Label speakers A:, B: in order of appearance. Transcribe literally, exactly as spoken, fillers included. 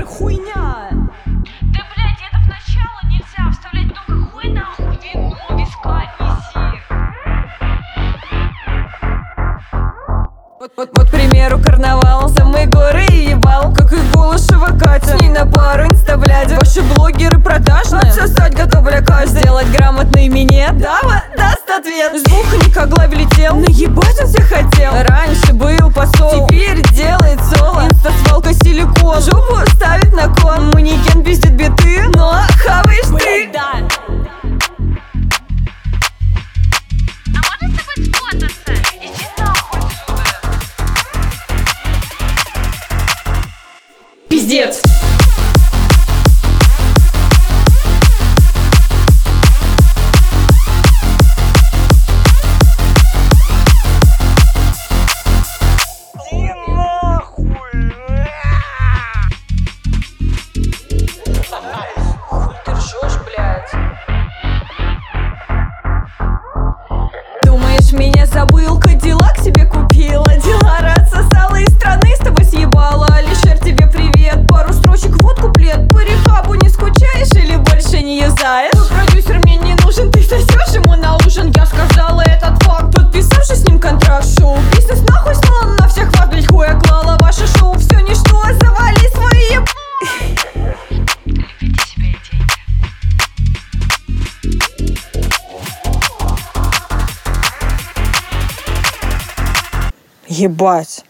A: хуйня.
B: Да, блядь, это в начало нельзя вставлять много хуй нахуй, вино, виска неси.
A: Вот, вот, вот, к примеру, карнавал, самые горы и ебал, как и Голышева Катя. С ней на пару инстаблядя. Ваши блогеры продажные, отсосать готовы каждый. Сделать грамотный минет, дава даст ответ. С бухани как главь летел, наебать он всех хотел. Раньше был посол, теперь делает соло. Инста-свалка силикон, жопу ставит на кон. Манекен пиздит биты, но хаваешь ты.
B: Да. А можно с тобой сфотаться? Иди нахуй отсюда.
A: Пиздец. Меня забыл, Кадиллак себе купила, Дилара отсосала из страны, с тобой съебала. Алишер, тебе привет, пару строчек, вот куплет. По рехабу не скучаешь или больше не юзаешь? Твой продюсер мне не нужен, ты сосешь ему на ужин. Я сказала этот факт, подписавшись с ним контракт. Шоу бизнес нахуй слала, на всех вас, блять, хуя клала. Ваше шоу все ничто, завали свои еб...
B: Любите себя и деньги.
A: Ебать.